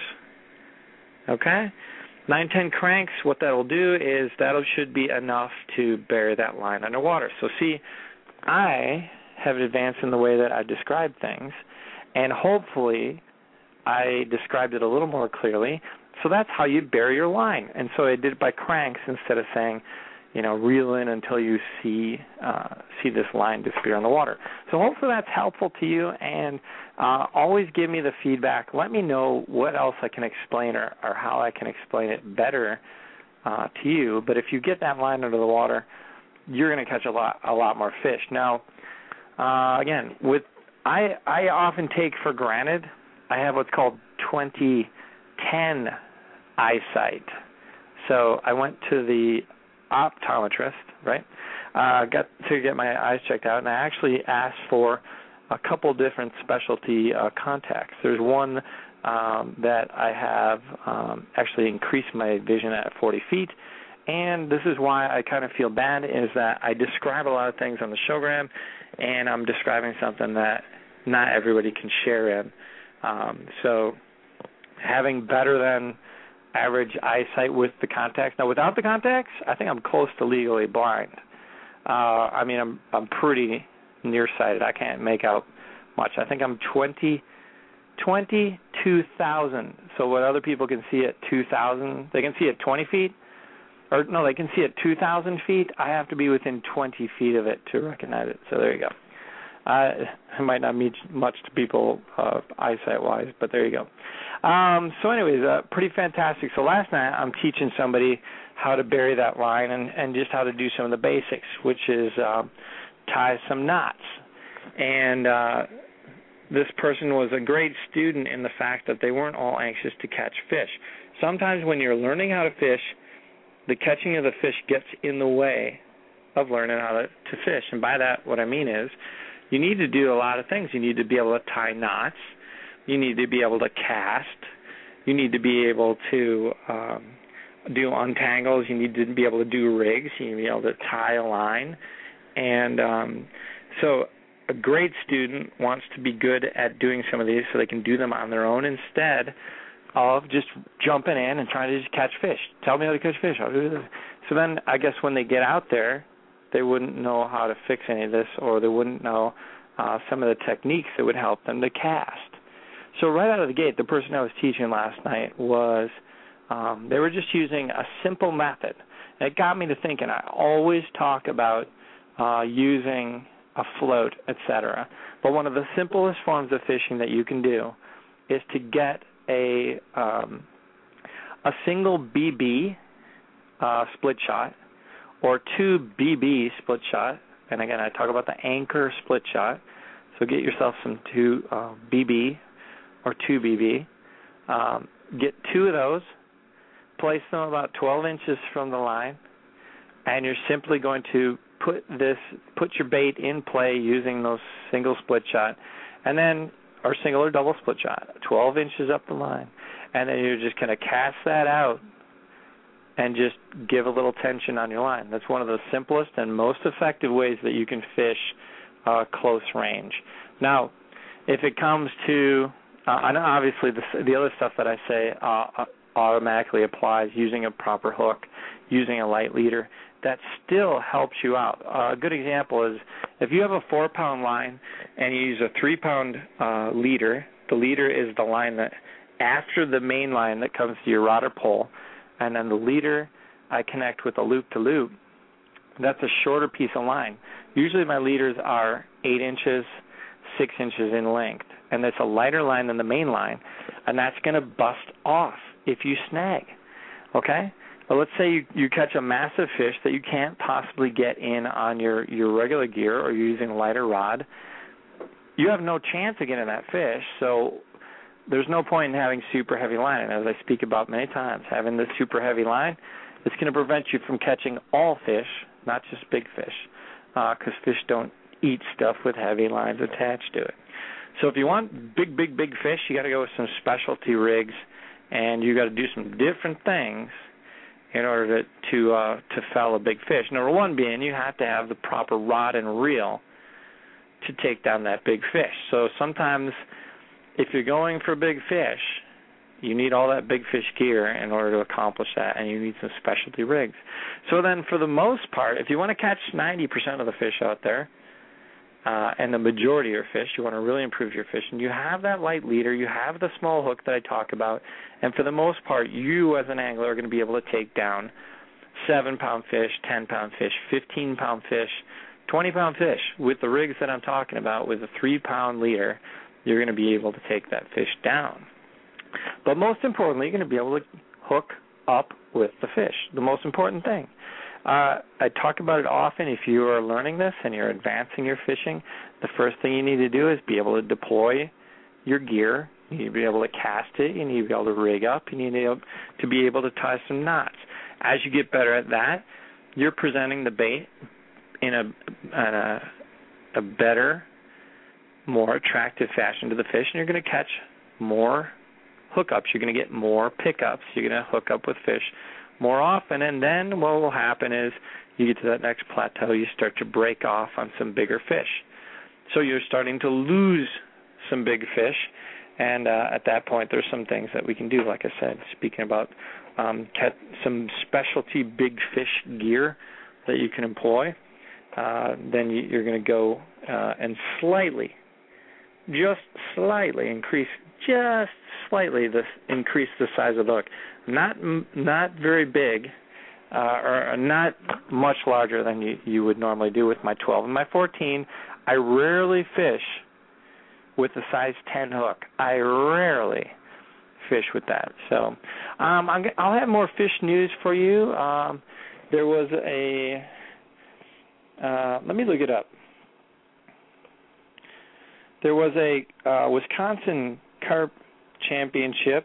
Speaker 1: Okay? Nine, ten cranks, what that'll do is that should be enough to bury that line underwater. So see, I have advanced in the way that I describe things, and hopefully I described it a little more clearly. So that's how you bury your line. And so I did it by cranks instead of saying, you know, reel in until you see uh, see this line disappear in the water. So hopefully that's helpful to you, and uh, always give me the feedback. Let me know what else I can explain or, or how I can explain it better uh, to you. But if you get that line under the water, you're going to catch a lot a lot more fish. Now, uh, again, with I I often take for granted I have what's called twenty ten eyesight. So I went to the optometrist, right? Uh, got to get my eyes checked out, and I actually asked for a couple different specialty uh, contacts. There's one um, that I have um, actually increased my vision at forty feet, and this is why I kind of feel bad, is that I describe a lot of things on the showgram, and I'm describing something that not everybody can share in. Um, so having better than average eyesight with the contacts. Now, without the contacts, I think I'm close to legally blind. Uh, I mean, I'm I'm pretty nearsighted. I can't make out much. I think I'm twenty, twenty-two thousand. So what other people can see at two thousand, they can see at twenty feet. Or, no, they can see at two thousand feet. I have to be within twenty feet of it to recognize it. So there you go. Uh, it might not mean much to people uh, eyesight-wise, but there you go. Um, so anyways, uh, pretty fantastic. So last night I'm teaching somebody how to bury that line and, and just how to do some of the basics, which is uh, tie some knots. And uh, this person was a great student in the fact that they weren't all anxious to catch fish. Sometimes when you're learning how to fish, the catching of the fish gets in the way of learning how to, to fish. And by that, what I mean is, you need to do a lot of things. You need to be able to tie knots. You need to be able to cast. You need to be able to um, do untangles. You need to be able to do rigs. You need to be able to tie a line. And um, so a great student wants to be good at doing some of these so they can do them on their own instead of just jumping in and trying to just catch fish. Tell me how to catch fish. I'll do this. So then I guess when they get out there, they wouldn't know how to fix any of this, or they wouldn't know uh, some of the techniques that would help them to cast. So right out of the gate, the person I was teaching last night was, um, they were just using a simple method. And it got me to thinking. I always talk about uh, using a float, et cetera. But one of the simplest forms of fishing that you can do is to get a um, a single B B uh, split shot, or two B B split shot, and again, I talk about the anchor split shot, so get yourself some two uh, B B or two B B. Um, get two of those, place them about twelve inches from the line, and you're simply going to put this, put your bait in play using those single split shot, and then, or single or double split shot, twelve inches up the line, and then you're just going to cast that out and just give a little tension on your line. That's one of the simplest and most effective ways that you can fish uh, close range. Now, if it comes to, uh, and obviously the, the other stuff that I say uh, automatically applies, using a proper hook, using a light leader, that still helps you out. Uh, a good example is if you have a four-pound line and you use a three-pound uh, leader, the leader is the line that after the main line that comes to your rod or pole, and then the leader I connect with a loop-to-loop, that's a shorter piece of line. Usually my leaders are eight inches, six inches in length, and that's a lighter line than the main line, and that's going to bust off if you snag, okay? But let's say you, you catch a massive fish that you can't possibly get in on your, your regular gear, or you're using a lighter rod. You have no chance of getting that fish, so there's no point in having super heavy line. And as I speak about many times, having this super heavy line, it's going to prevent you from catching all fish, not just big fish, because uh, fish don't eat stuff with heavy lines attached to it. So if you want big, big, big fish, you got to go with some specialty rigs, and you got to do some different things in order to to, uh, to foul a big fish. Number one being you have to have the proper rod and reel to take down that big fish. So sometimes if you're going for big fish, you need all that big fish gear in order to accomplish that, and you need some specialty rigs. So then for the most part, if you want to catch ninety percent of the fish out there, uh, and the majority of your fish, you want to really improve your fishing, you have that light leader, you have the small hook that I talk about, and for the most part, you as an angler are going to be able to take down seven-pound fish, ten-pound fish, fifteen-pound fish, twenty-pound fish. With the rigs that I'm talking about, with a three-pound leader, you're going to be able to take that fish down. But most importantly, you're going to be able to hook up with the fish, the most important thing. Uh, I talk about it often. If you are learning this and you're advancing your fishing, the first thing you need to do is be able to deploy your gear. You need to be able to cast it. You need to be able to rig up. You need to be able to, be able to tie some knots. As you get better at that, you're presenting the bait in a, in a, a better, more attractive fashion to the fish, and you're going to catch more hookups. You're going to get more pickups. You're going to hook up with fish more often, and then what will happen is you get to that next plateau, you start to break off on some bigger fish. So you're starting to lose some big fish, and uh, at that point there's some things that we can do, like I said, speaking about um, catch some specialty big fish gear that you can employ. Uh, then you, you're going to go uh, and slightly, just slightly increase, just slightly this increase the size of the hook. Not not very big, uh, or not much larger than you, you would normally do with my twelve. And my fourteen, I rarely fish with a size ten hook. I rarely fish with that. So um, I'm, I'll have more fish news for you. Um, there was a, uh, let me look it up. There was a uh, Wisconsin Carp Championships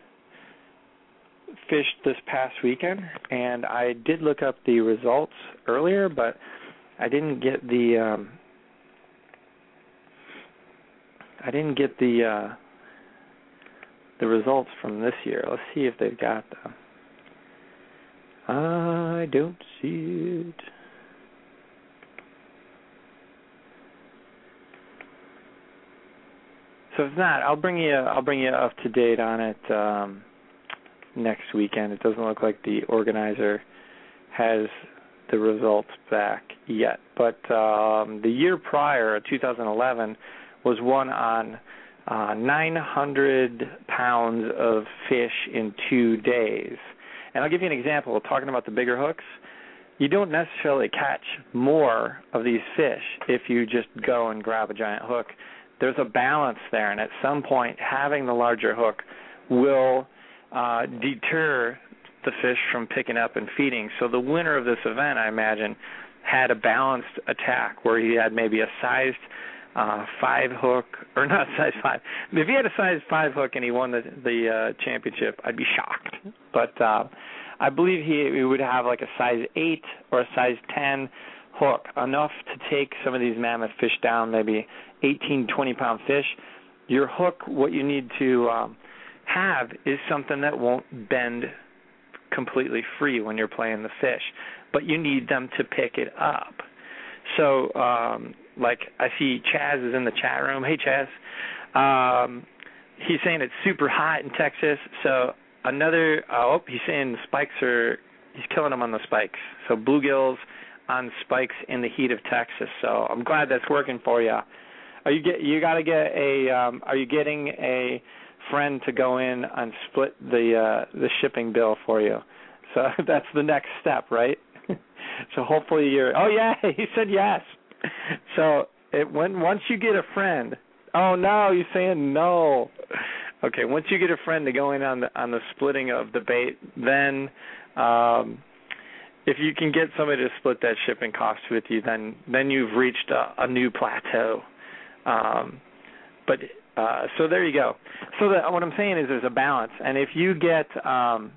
Speaker 1: fished this past weekend, and I did look up the results earlier, but I didn't get the um, I didn't get the uh, the results from this year. Let's see if they've got them. I don't see it. So if not, I'll bring you I'll bring you up to date on it um, next weekend. It doesn't look like the organizer has the results back yet. But um, the year prior, two thousand eleven, was won on uh, nine hundred pounds of fish in two days. And I'll give you an example. Talking about the bigger hooks, you don't necessarily catch more of these fish if you just go and grab a giant hook. There's a balance there, and at some point, having the larger hook will uh, deter the fish from picking up and feeding. So the winner of this event, I imagine, had a balanced attack where he had maybe a sized uh, five hook, or not size five. If he had a size five hook and he won the, the uh, championship, I'd be shocked. But uh, I believe he, he would have like a size eight or a size ten hook, enough to take some of these mammoth fish down, maybe eighteen, twenty pound fish. Your hook, what you need to um, have is something that won't bend completely free when you're playing the fish, but you need them to pick it up. So, um, like I see Chaz is in the chat room. Hey, Chaz. Um, he's saying it's super hot in Texas. So another, oh, he's saying the spikes are, he's killing them on the spikes. So bluegills on spikes in the heat of Texas. So I'm glad that's working for you. Are you get you got to get a? Um, are you getting a friend to go in and split the uh, the shipping bill for you? So that's the next step, right? So hopefully you're. Oh yeah, he said yes. So it, when once you get a friend. Oh no, you're saying no. Okay, once you get a friend to go in on the on the splitting of the bait, then. Um, If you can get somebody to split that shipping cost with you, then then you've reached a, a new plateau. Um, but uh, so there you go. So that, what I'm saying is there's a balance, and if you get um,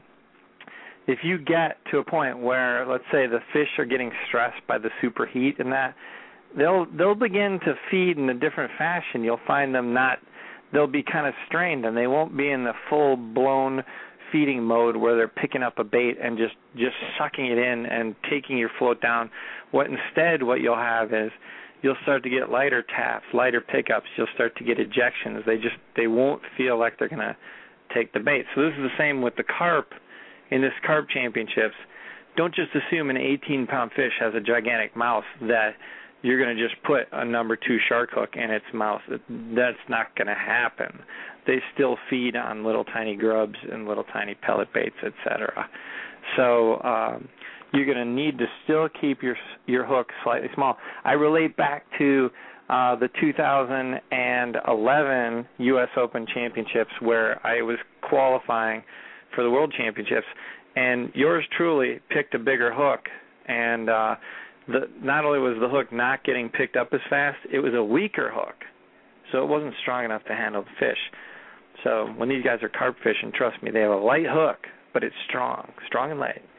Speaker 1: if you get to a point where, let's say, the fish are getting stressed by the superheat and that, they'll they'll begin to feed in a different fashion. You'll find them not. They'll be kind of strained, and they won't be in the full-blown feeding mode where they're picking up a bait and just, just sucking it in and taking your float down. What instead, what you'll have is you'll start to get lighter taps, lighter pickups. You'll start to get ejections. They just they won't feel like they're going to take the bait. So this is the same with the carp in this carp championships. Don't just assume an eighteen-pound fish has a gigantic mouth that you're going to just put a number two shark hook in its mouth. That's not going to happen. They still feed on little tiny grubs and little tiny pellet baits, et cetera. So um, you're going to need to still keep your your hook slightly small. I relate back to uh, the two thousand eleven U S Open Championships where I was qualifying for the World Championships, and yours truly picked a bigger hook, and uh, The, not only was the hook not getting picked up as fast, it was a weaker hook, so it wasn't strong enough to handle the fish. So when these guys are carp fishing, trust me, they have a light hook, but it's strong, strong and light.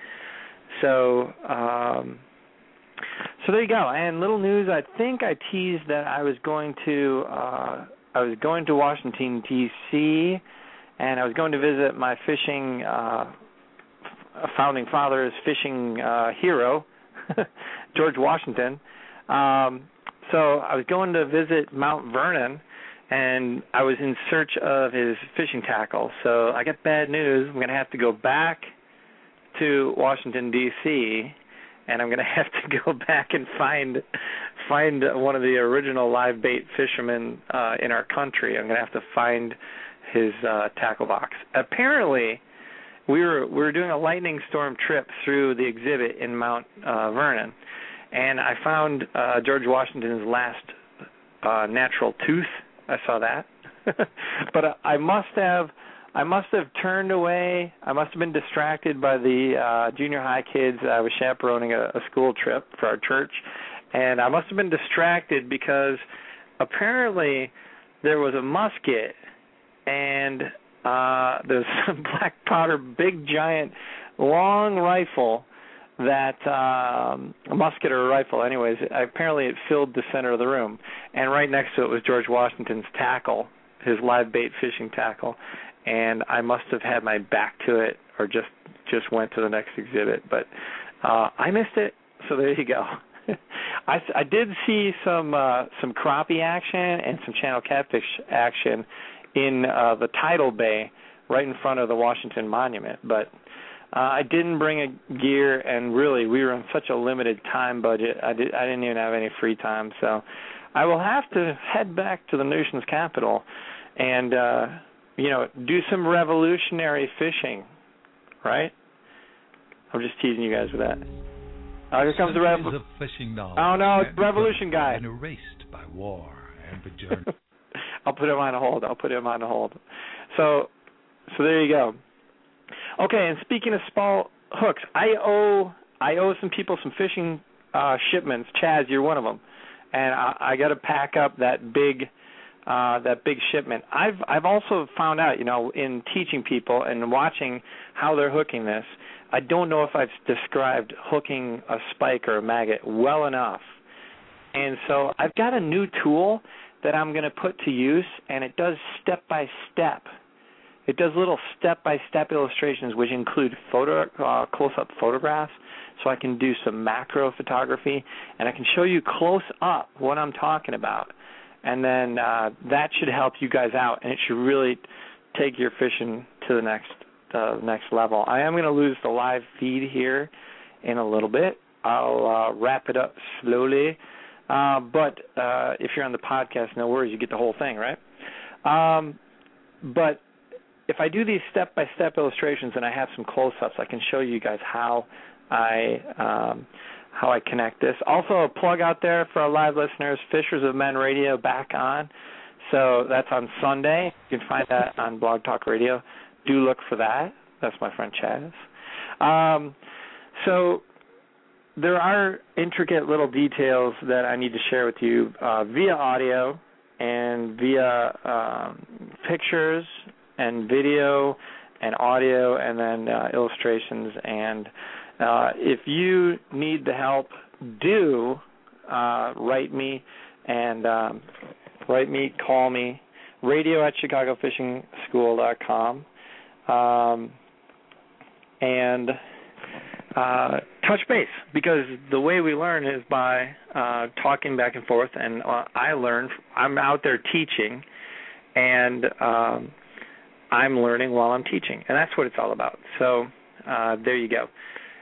Speaker 1: So, um, so there you go. And little news, I think I teased that I was going to, uh, I was going to Washington D C, and I was going to visit my fishing uh, founding father's fishing uh, hero. George Washington. Um, so I was going to visit Mount Vernon, and I was in search of his fishing tackle. So I got bad news. I'm going to have to go back to Washington, D C, and I'm going to have to go back and find find one of the original live bait fishermen uh, in our country. I'm going to have to find his uh, tackle box. Apparently, We were we were doing a lightning storm trip through the exhibit in Mount uh, Vernon, and I found uh, George Washington's last uh, natural tooth. I saw that, but I must have I must have turned away. I must have been distracted by the uh, junior high kids. I was chaperoning a, a school trip for our church, and I must have been distracted because apparently there was a musket and. Uh, there's some black powder, big, giant, long rifle that, um, a musket or a rifle, anyways, apparently it filled the center of the room. And right next to it was George Washington's tackle, his live bait fishing tackle. And I must have had my back to it or just, just went to the next exhibit. But uh, I missed it, so there you go. I, I did see some uh, some crappie action and some channel catfish action in uh, the tidal bay right in front of the Washington Monument. But uh, I didn't bring a gear, and really we were on such a limited time budget, I, did, I didn't even have any free time. So I will have to head back to the nation's capital and, uh, you know, do some revolutionary fishing, right? I'm just teasing you guys with that. Oh, here comes the revolution.
Speaker 9: fishing knowledge.
Speaker 1: Oh, no, it's Revolution Guy.
Speaker 9: And erased by war and by journey.
Speaker 1: I'll put him on hold. I'll put him on hold. So, so there you go. Okay, and speaking of small hooks, I owe I owe some people some fishing uh, shipments. Chaz, you're one of them, and I, I got to pack up that big uh, that big shipment. I've I've also found out, you know, in teaching people and watching how they're hooking this, I don't know if I've described hooking a spike or a maggot well enough, and so I've got a new tool that I'm going to put to use, and it does step-by-step. It does little step-by-step illustrations, which include photo, uh, close-up photographs, so I can do some macro photography, and I can show you close-up what I'm talking about. And then uh, that should help you guys out, and it should really take your fishing to the next uh, next level. I am going to lose the live feed here in a little bit. I'll uh, wrap it up slowly. Uh, but uh, if you're on the podcast, no worries, you get the whole thing, right? Um, but if I do these step-by-step illustrations and I have some close-ups, I can show you guys how I um, how I connect this. Also, a plug out there for our live listeners, Fishers of Men Radio back on. So that's on Sunday. You can find that on Blog Talk Radio. Do look for that. That's my friend Chaz. Um, so... There are intricate little details that I need to share with you uh, via audio and via um, pictures and video and audio, and then uh, illustrations. And uh, if you need the help, do uh, write me and um, write me, call me, radio at chicago fishing school dot com, um, and uh, touch base, because the way we learn is by uh, talking back and forth, and uh, I learn. I'm out there teaching, and um, I'm learning while I'm teaching, and that's what it's all about. So uh, there you go.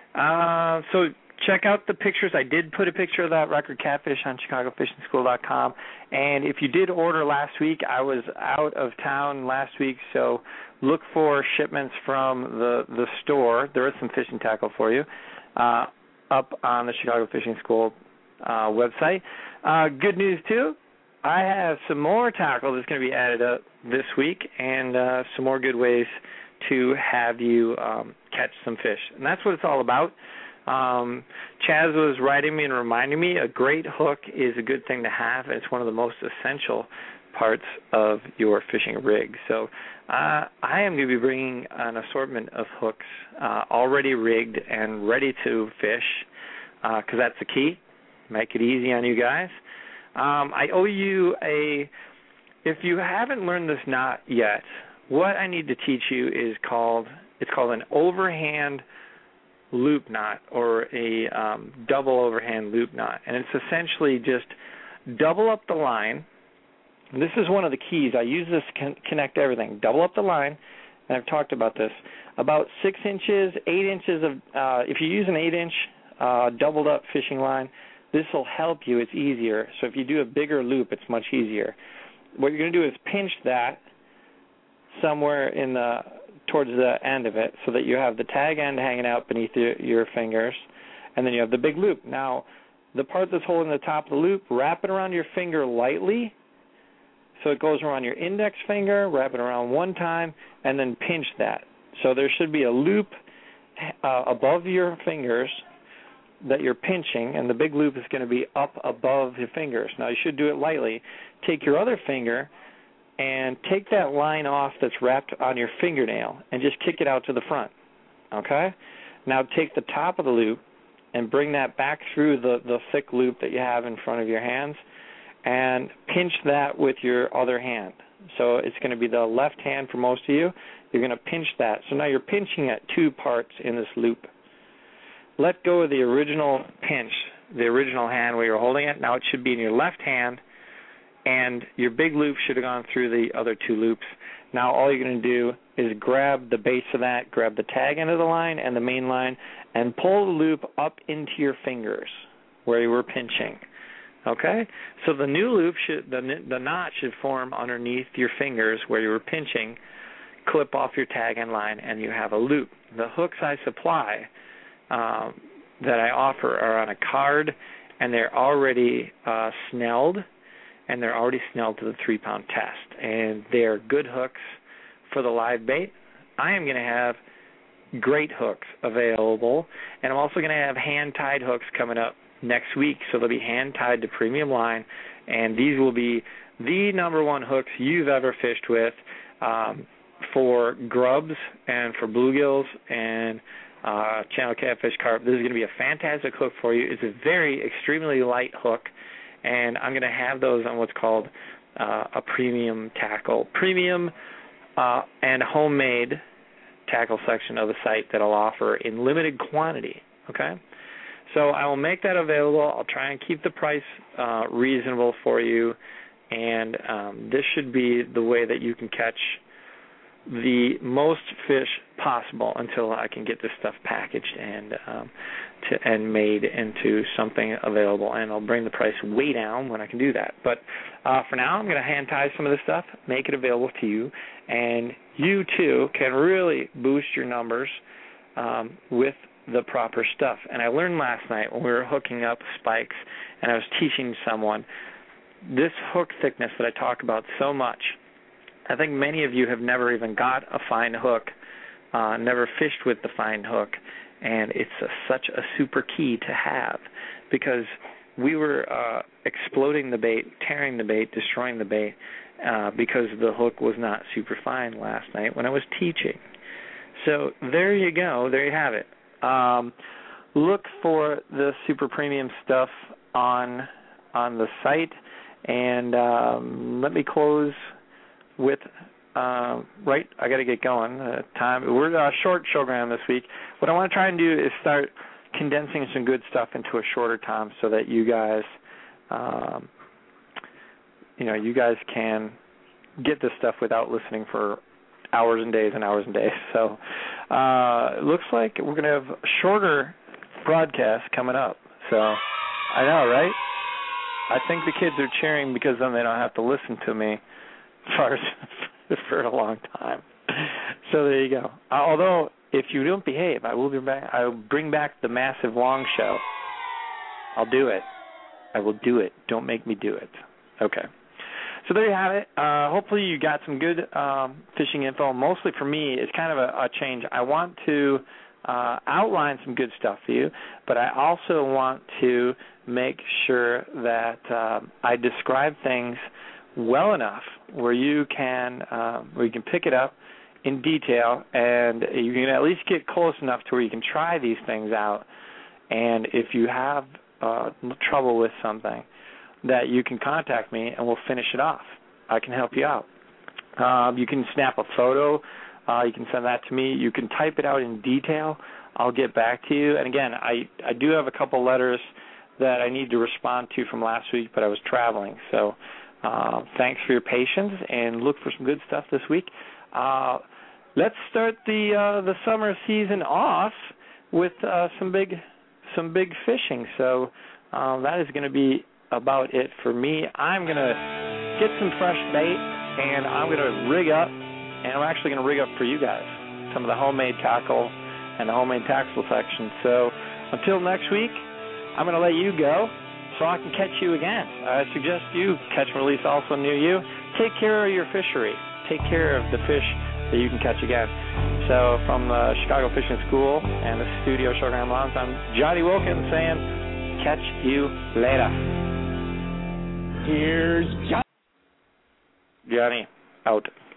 Speaker 1: Uh, so check out the pictures. I did put a picture of that record catfish on chicago fishing school dot com, and if you did order last week, I was out of town last week, so look for shipments from the, the store. There is some fishing tackle for you uh, up on the Chicago Fishing School uh, website. Uh, good news, too. I have some more tackle that's going to be added up this week, and uh, some more good ways to have you um, catch some fish. And that's what it's all about. Um, Chaz was writing me and reminding me a great hook is a good thing to have. It's one of the most essential parts of your fishing rig. So uh, I am going to be bringing an assortment of hooks uh, already rigged and ready to fish, because uh, that's the key. Make it easy on you guys. Um, I owe you a, if you haven't learned this knot yet, what I need to teach you is called, it's called an overhand loop knot, or a um, double overhand loop knot. And it's essentially just double up the line. And this is one of the keys. I use this to con- connect everything. Double up the line, and I've talked about this. About six inches, eight inches of, uh, if you use an eight-inch uh, doubled up fishing line, this will help you. It's easier. So if you do a bigger loop, it's much easier. What you're going to do is pinch that somewhere in the towards the end of it, so that you have the tag end hanging out beneath your, your fingers, and then you have the big loop. Now, the part that's holding the top of the loop, wrap it around your finger lightly, so it goes around your index finger, wrap it around one time, and then pinch that. So there should be a loop uh, above your fingers that you're pinching, and the big loop is going to be up above your fingers. Now, you should do it lightly. Take your other finger and take that line off that's wrapped on your fingernail and just kick it out to the front, okay? Now take the top of the loop and bring that back through the, the thick loop that you have in front of your hands, and pinch that with your other hand. So it's going to be the left hand for most of you. You're going to pinch that. So now you're pinching at two parts in this loop. Let go of the original pinch, the original hand where you're holding it. Now it should be in your left hand, and your big loop should have gone through the other two loops. Now all you're going to do is grab the base of that, grab the tag end of the line and the main line, and pull the loop up into your fingers where you were pinching. Okay? So the new loop, should, the, the knot should form underneath your fingers where you were pinching, clip off your tag end line, and you have a loop. The hooks I supply um, that I offer are on a card, and they're already uh, snelled, and they're already snelled to the three-pound test. And they're good hooks for the live bait. I am going to have great hooks available, and I'm also going to have hand-tied hooks coming up next week. So they'll be hand-tied to premium line, and these will be the number one hooks you've ever fished with um, for grubs and for bluegills and uh, channel catfish, carp. This is going to be a fantastic hook for you. It's a very extremely light hook, and I'm going to have those on what's called uh, a premium tackle. Premium uh, and homemade tackle section of the site that I'll offer in limited quantity, okay? So I will make that available. I'll try and keep the price uh, reasonable for you, and um, this should be the way that you can catch the most fish possible until I can get this stuff packaged and um, to, and made into something available. And I'll bring the price way down when I can do that. But uh, for now, I'm going to hand tie some of this stuff, make it available to you, and you too can really boost your numbers um, with the proper stuff. And I learned last night when we were hooking up spikes, and I was teaching someone this hook thickness that I talk about so much. I think many of you have never even got a fine hook, uh, never fished with the fine hook, and it's a, such a super key to have, because we were uh, exploding the bait, tearing the bait, destroying the bait uh, because the hook was not super fine last night when I was teaching. So there you go. There you have it. Um, look for the super premium stuff on on the site, and um, let me close with uh, right. I got to get going. Uh, time. We're a uh, short showgram this week. What I want to try and do is start condensing some good stuff into a shorter time, so that you guys, um, you know, you guys can get this stuff without listening for hours and days and hours and days. So uh, it looks like we're going to have shorter broadcasts coming up. So I know, right? I think the kids are cheering because then they don't have to listen to me for, for a long time. So there you go. Uh, although, if you don't behave, I will be back. I will bring back the massive long show. I'll do it. I will do it. Don't make me do it. Okay. So there you have it. Uh, hopefully you got some good um, fishing info. Mostly for me, it's kind of a, a change. I want to uh, outline some good stuff for you, but I also want to make sure that uh, I describe things well enough where you can uh, where you can pick it up in detail, and you can at least get close enough to where you can try these things out. And if you have uh, trouble with something, that you can contact me and we'll finish it off. I can help you out. Um, you can snap a photo. Uh, you can send that to me. You can type it out in detail. I'll get back to you. And again, I, I do have a couple letters that I need to respond to from last week, but I was traveling. So uh, thanks for your patience, and look for some good stuff this week. Uh, let's start the uh, the summer season off with uh, some big some big fishing. So uh, that is going to be about it for me. I'm going to get some fresh bait, and I'm going to rig up, and I'm actually going to rig up for you guys some of the homemade tackle and the homemade tackle section. So until next week, I'm going to let you go so I can catch you again. I suggest you catch and release also near you. Take care of your fishery. Take care of the fish that you can catch again. So from the Chicago Fishing School and the studio Showgram Lounge, I'm Johnny Wilkins saying, catch you later. Here's Johnny. Johnny, out.